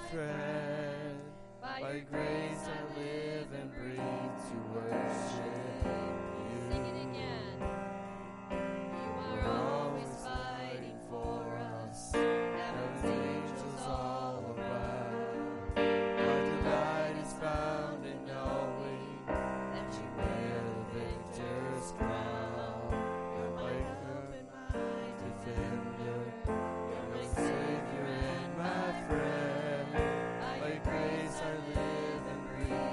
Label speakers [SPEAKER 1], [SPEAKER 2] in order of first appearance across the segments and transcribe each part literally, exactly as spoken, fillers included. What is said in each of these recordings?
[SPEAKER 1] friend. By grace I live and breathe to worship you.
[SPEAKER 2] Sing it again. You are always fighting for us. Heaven's angels all around.
[SPEAKER 1] My delight is found in knowing that you wear the victor's crown. You're my hope and my defender. You're my Savior and my friend. By grace I live and breathe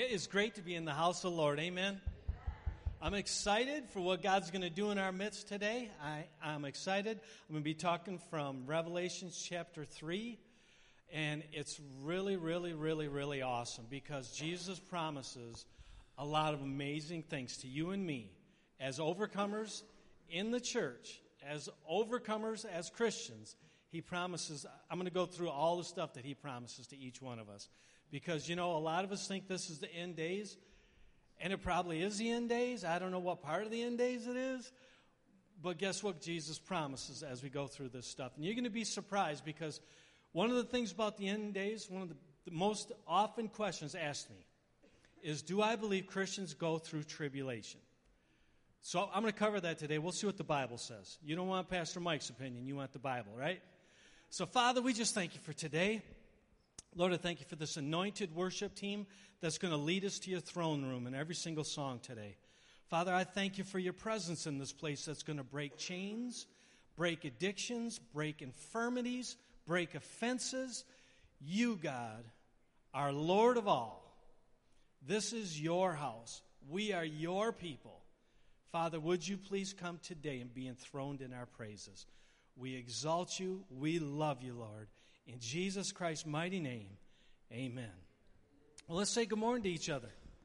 [SPEAKER 3] It is great to be in the house of the Lord. Amen. I'm excited for what God's going to do in our midst today. I, I'm excited. I'm going to be talking from Revelation chapter three. And it's really, really, really, really awesome because Jesus promises a lot of amazing things to you and me as overcomers in the church, as overcomers as Christians. He promises, I'm going to go through all the stuff that he promises to each one of us. Because, you know, a lot of us think this is the end days, and it probably is the end days. I don't know what part of the end days it is. But guess what Jesus promises as we go through this stuff? And you're going to be surprised because one of the things about the end days, one of the, the most often questions asked me is, do I believe Christians go through tribulation? So I'm going to cover that today. We'll see what the Bible says. You don't want Pastor Mike's opinion. You want the Bible, right? So, Father, we just thank you for today. Lord, I thank you for this anointed worship team that's going to lead us to your throne room in every single song today. Father, I thank you for your presence in this place that's going to break chains, break addictions, break infirmities, break offenses. You, God, are Lord of all. This is your house. We are your people. Father, would you please come today and be enthroned in our praises? We exalt you. We love you, Lord. In Jesus Christ's mighty name, amen. Well, let's say good morning to each other.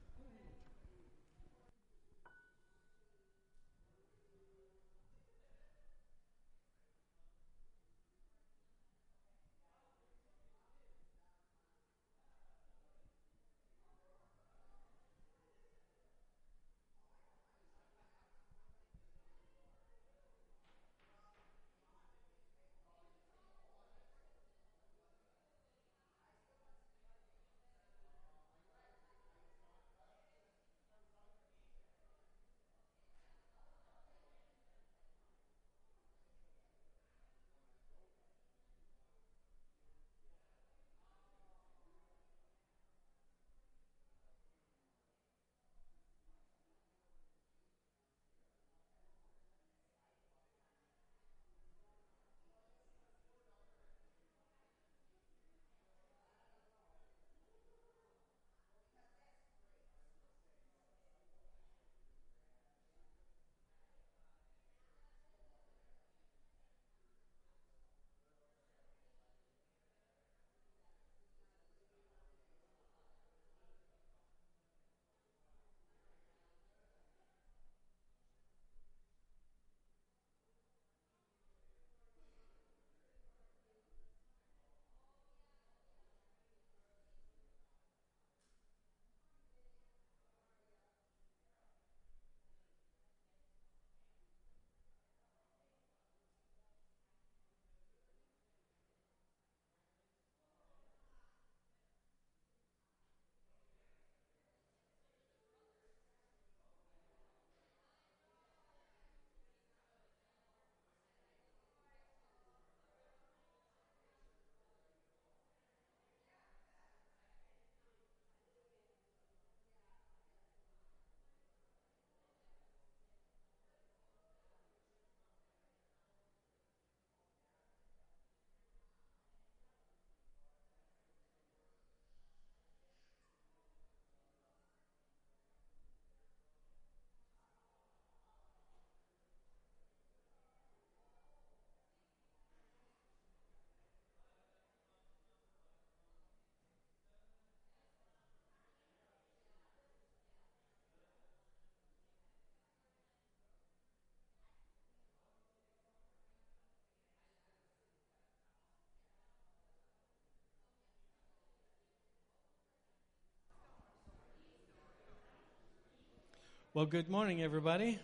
[SPEAKER 3] Well, good morning, everybody.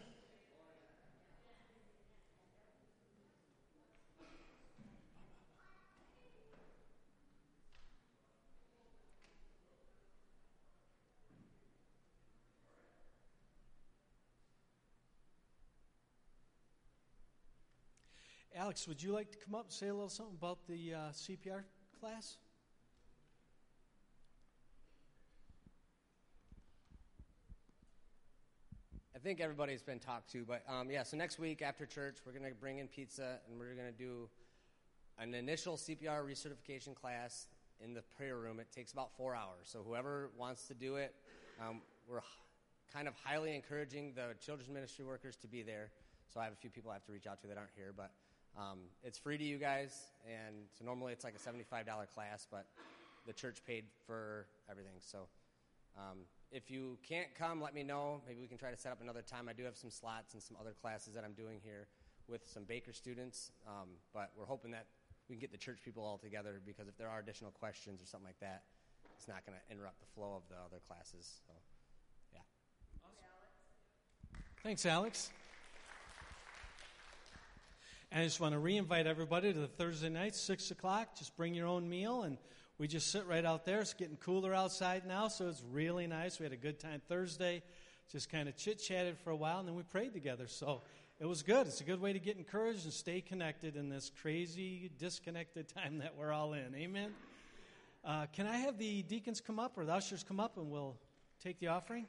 [SPEAKER 3] Alex, would you like to come up and say a little something about the uh, C P R class?
[SPEAKER 4] I think everybody's been talked to, but um, yeah, so next week after church, we're going to bring in pizza, and we're going to do an initial C P R recertification class in the prayer room. It takes about four hours, so whoever wants to do it, Um, we're h- kind of highly encouraging the children's ministry workers to be there. So I have a few people I have to reach out to that aren't here. But um, it's free to you guys. And so normally it's like a seventy-five dollars class, but the church paid for everything. So um, if you can't come, let me know. Maybe we can try to set up another time. I do have some slots and some other classes that I'm doing here with some Baker students. Um, but we're hoping that we can get the church people all together, because if there are additional questions or something like that, it's not going to interrupt the flow of the other classes. So, yeah.
[SPEAKER 3] Awesome. Thanks, Alex. And I just want to re-invite everybody to the Thursday night, six o'clock. Just bring your own meal, and we just sit right out there. It's getting cooler outside now, so it's really nice. We had a good time Thursday, just kind of chit-chatted for a while, and then we prayed together. So it was good. It's a good way to get encouraged and stay connected in this crazy, disconnected time that we're all in. Amen? Uh, can I have the deacons come up, or the ushers come up, and we'll take the offering?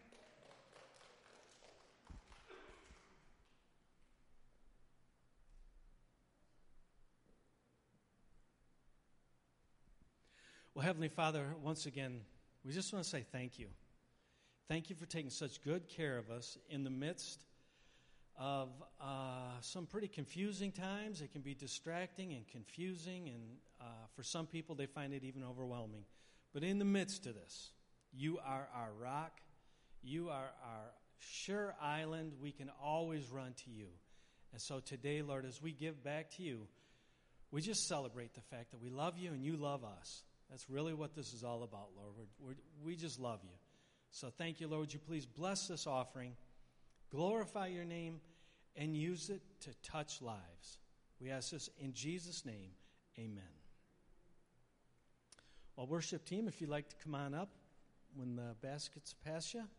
[SPEAKER 3] Well, Heavenly Father, once again, we just want to say thank you. Thank you for taking such good care of us in the midst of uh, some pretty confusing times. It can be distracting and confusing, and uh, for some people, they find it even overwhelming. But in the midst of this, you are our rock. You are our sure island. We can always run to you. And so today, Lord, as we give back to you, we just celebrate the fact that we love you and you love us. That's really what this is all about, Lord. We're, we're, we just love you. So thank you, Lord. Would you please bless this offering, glorify your name, and use it to touch lives. We ask this in Jesus' name. Amen. Well, worship team, if you'd like to come on up when the baskets pass you.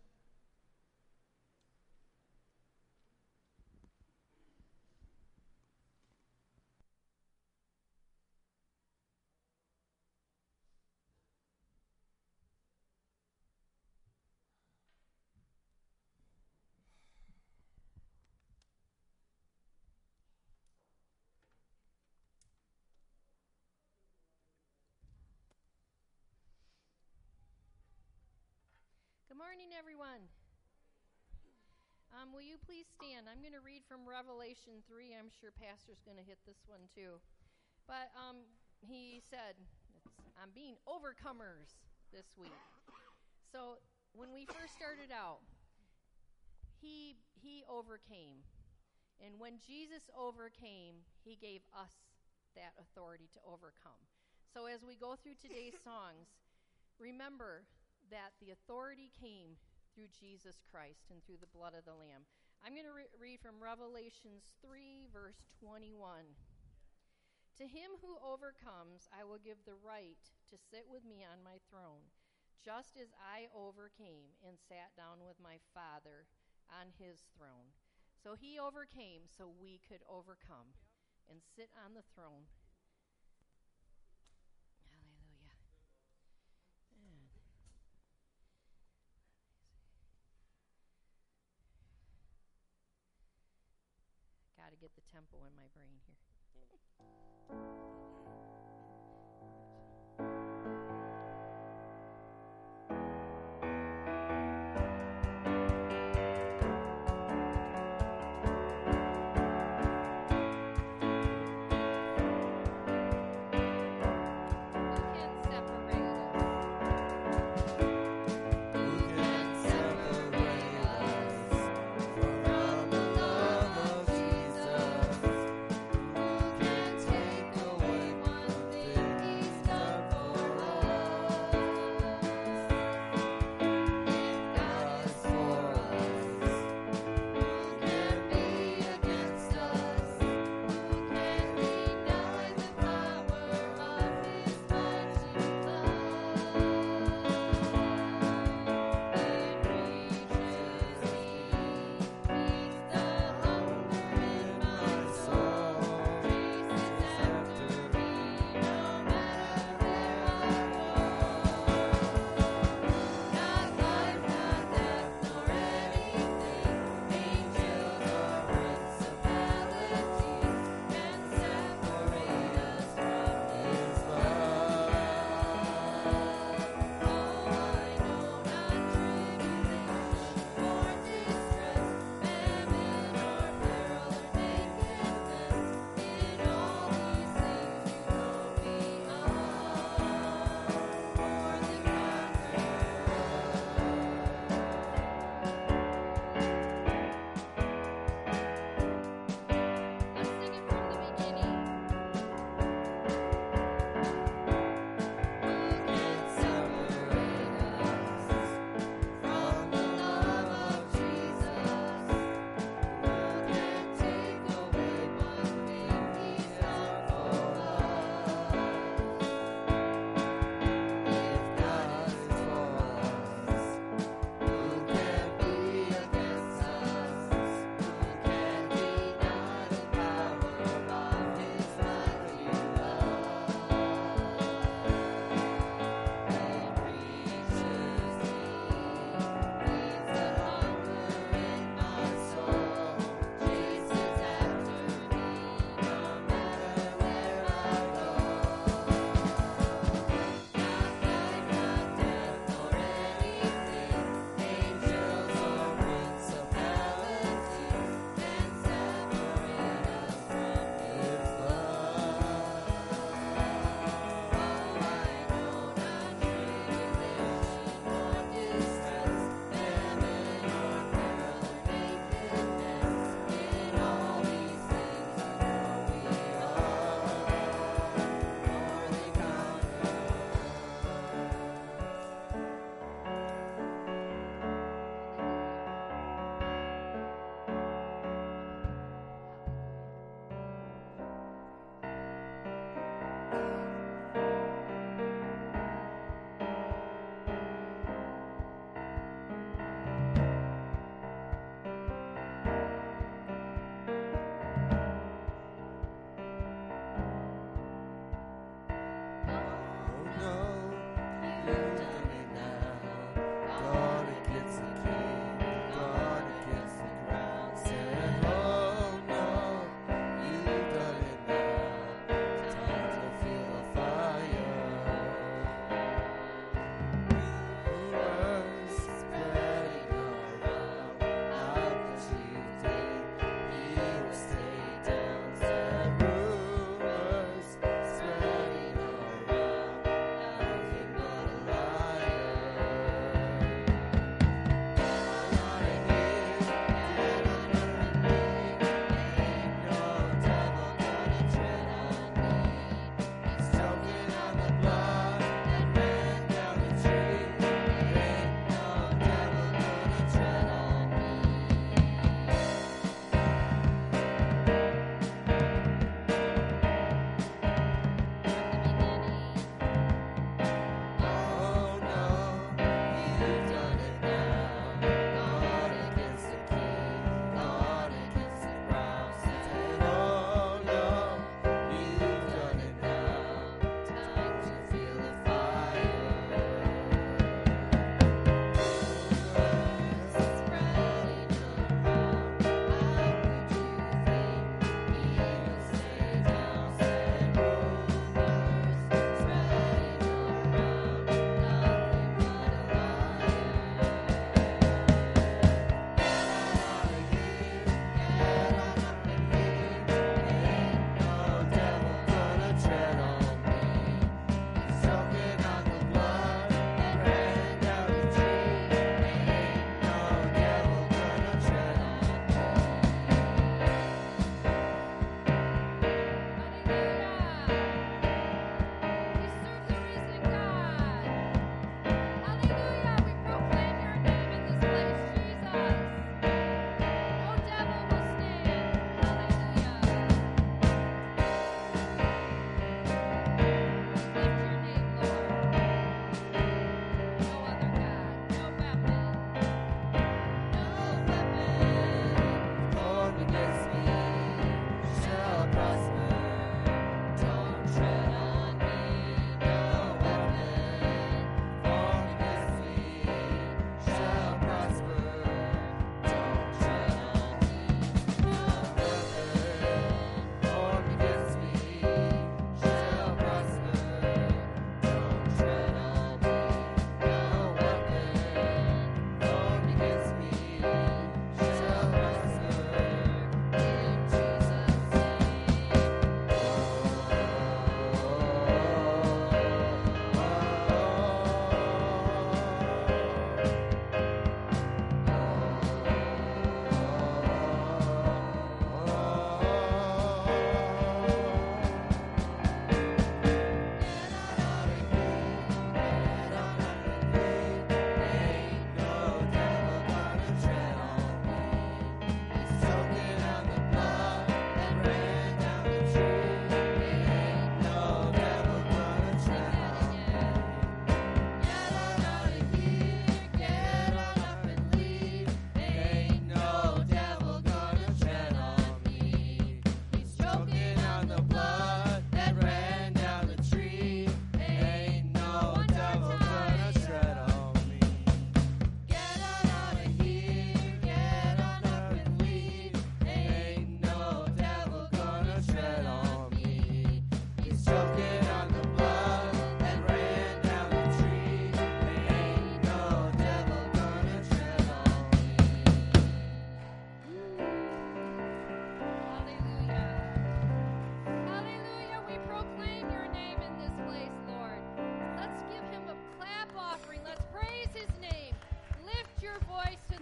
[SPEAKER 2] Good morning, everyone. Um, will you please stand? I'm going to read from Revelation three. I'm sure Pastor's going to hit this one too. But um, he said, it's, I'm being overcomers this week. So when we first started out, he he overcame. And when Jesus overcame, he gave us that authority to overcome. So as we go through today's songs, remember that the authority came through Jesus Christ and through the blood of the Lamb. I'm going to re- read from Revelations three, verse twenty-one. To him who overcomes, I will give the right to sit with me on my throne, just as I overcame and sat down with my Father on his throne. So he overcame so we could overcome and sit on the throne. Got to get the tempo in my brain here.
[SPEAKER 1] Take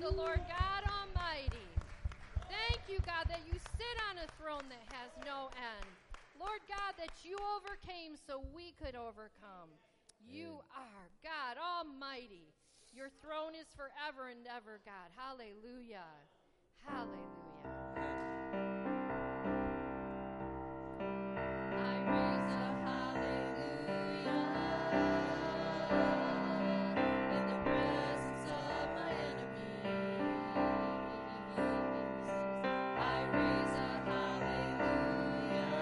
[SPEAKER 2] the Lord God Almighty. Thank you, God, that you sit on a throne that has no end. Lord God, that you overcame so we could overcome. You are God Almighty. Your throne is forever and ever, God. Hallelujah. Hallelujah. I raise a hallelujah in the presence of my enemies. I raise a hallelujah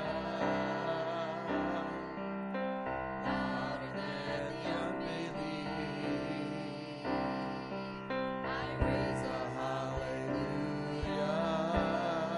[SPEAKER 2] louder than the unbelief. I raise a hallelujah.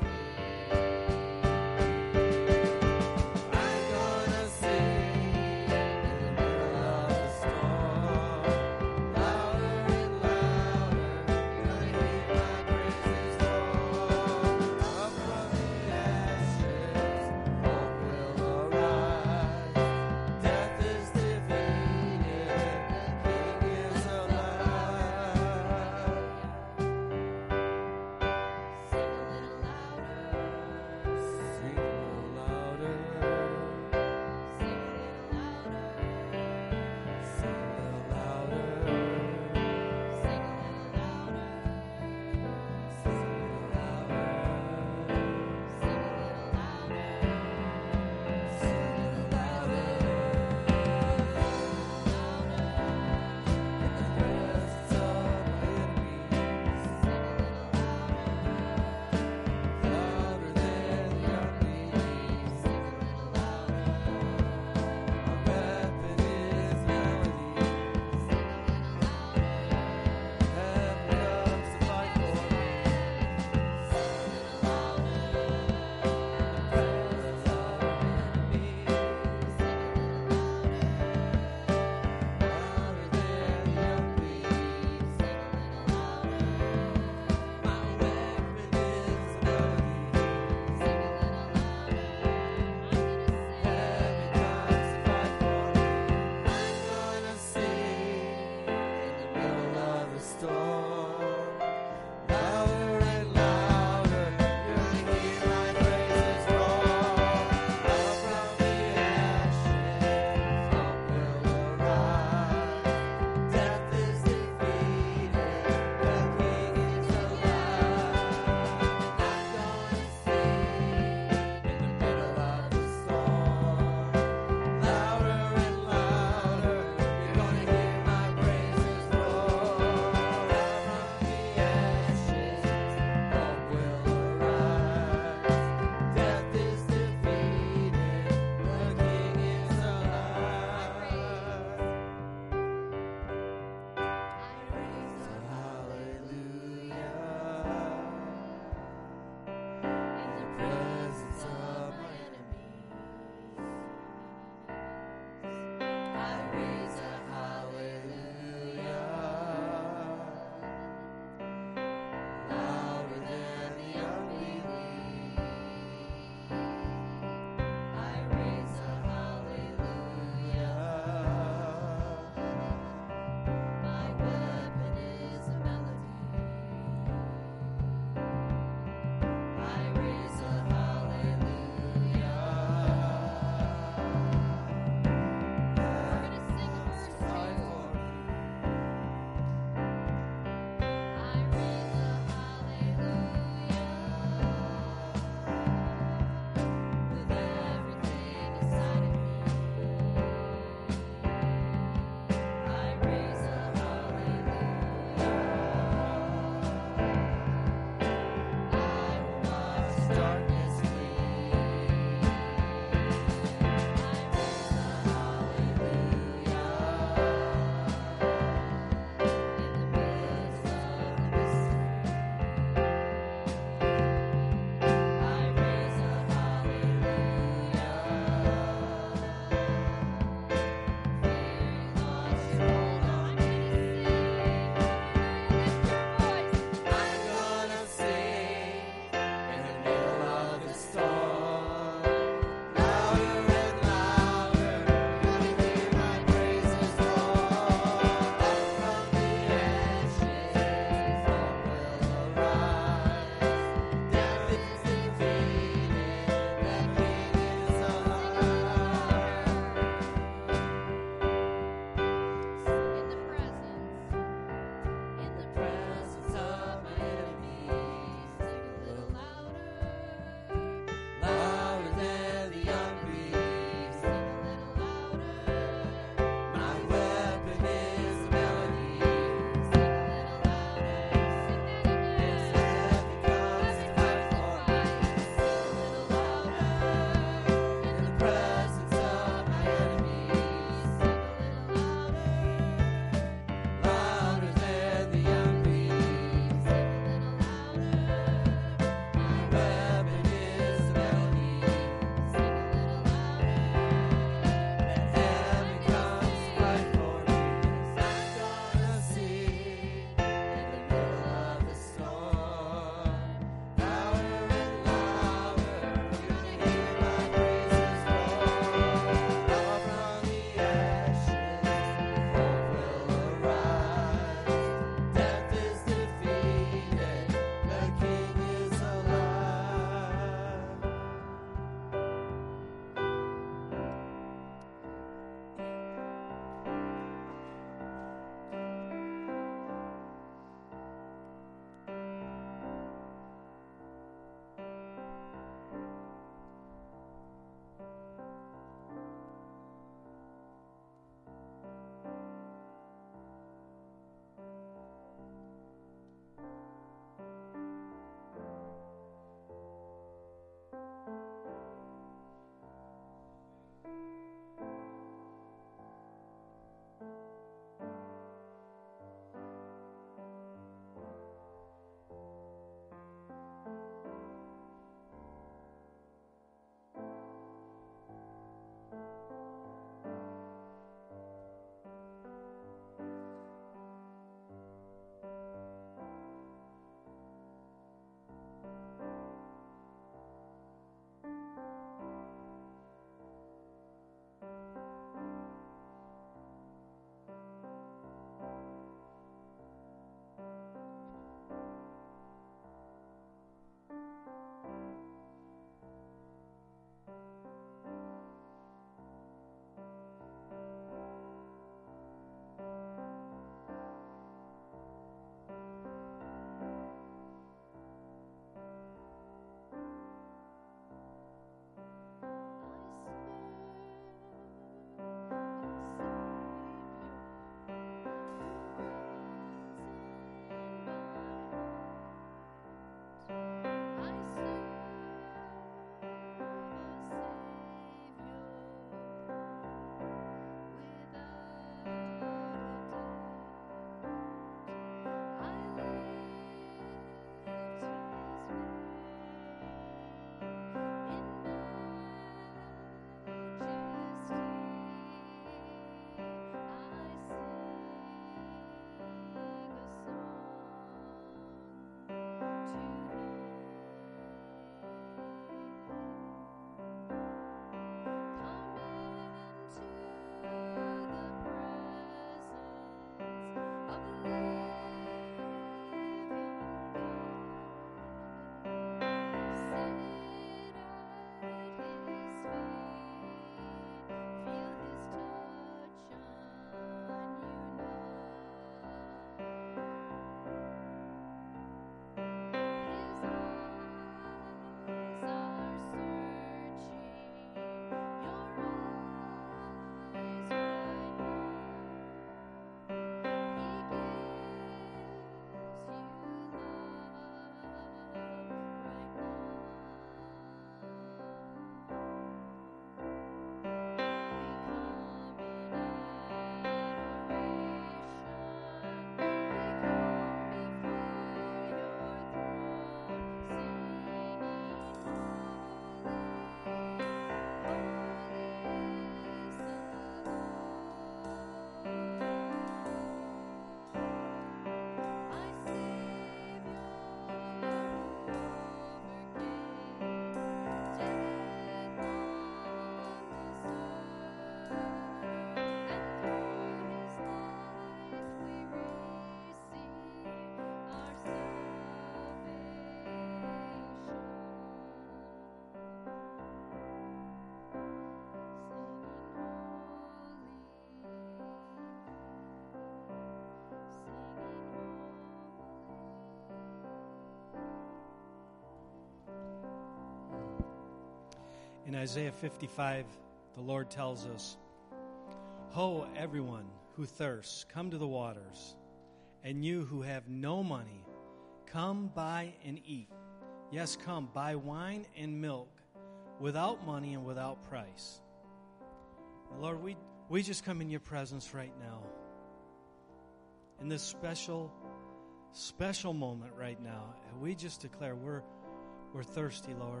[SPEAKER 3] In Isaiah fifty-five, the Lord tells us, "Ho, everyone who thirsts, come to the waters, and you who have no money, come buy and eat. Yes, come, buy wine and milk, without money and without price." Lord, we, we just come in your presence right now. In this special, special moment right now, and we just declare we're, we're thirsty, Lord.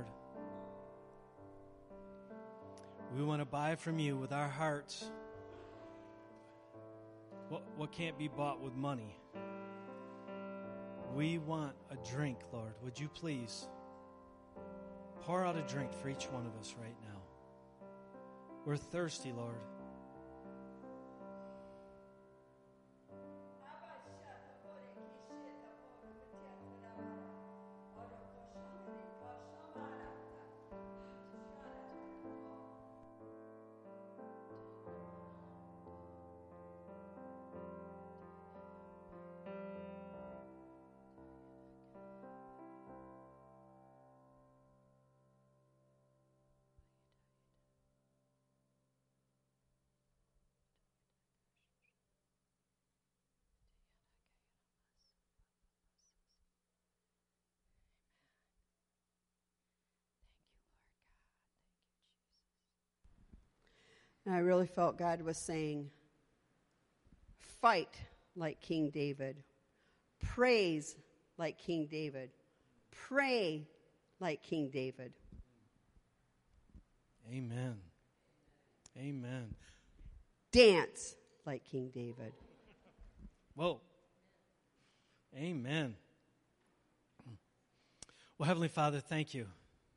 [SPEAKER 3] We want to buy from you with our hearts what, what can't be bought with money. We want a drink, Lord. Would you please pour out a drink for each one of us right now? We're thirsty, Lord.
[SPEAKER 5] And I really felt God was saying, fight like King David. Praise like King David. Pray like King David.
[SPEAKER 3] Amen. Amen.
[SPEAKER 5] Dance like King David.
[SPEAKER 3] Whoa. Amen. Well, Heavenly Father, thank you.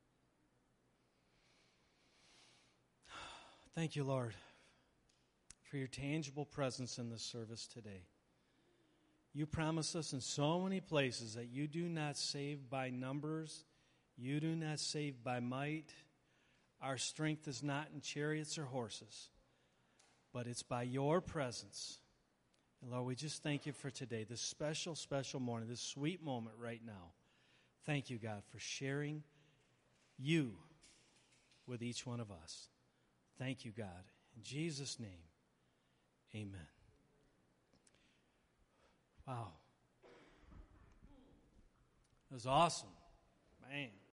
[SPEAKER 3] Thank you, Lord, for your tangible presence in this service today. You promise us in so many places that you do not save by numbers, you do not save by might. Our strength is not in chariots or horses, but it's by your presence. And Lord, we just thank you for today, this special, special morning, this sweet moment right now. Thank you, God, for sharing you with each one of us. Thank you, God. In Jesus' name, amen. Wow. It was awesome. Man.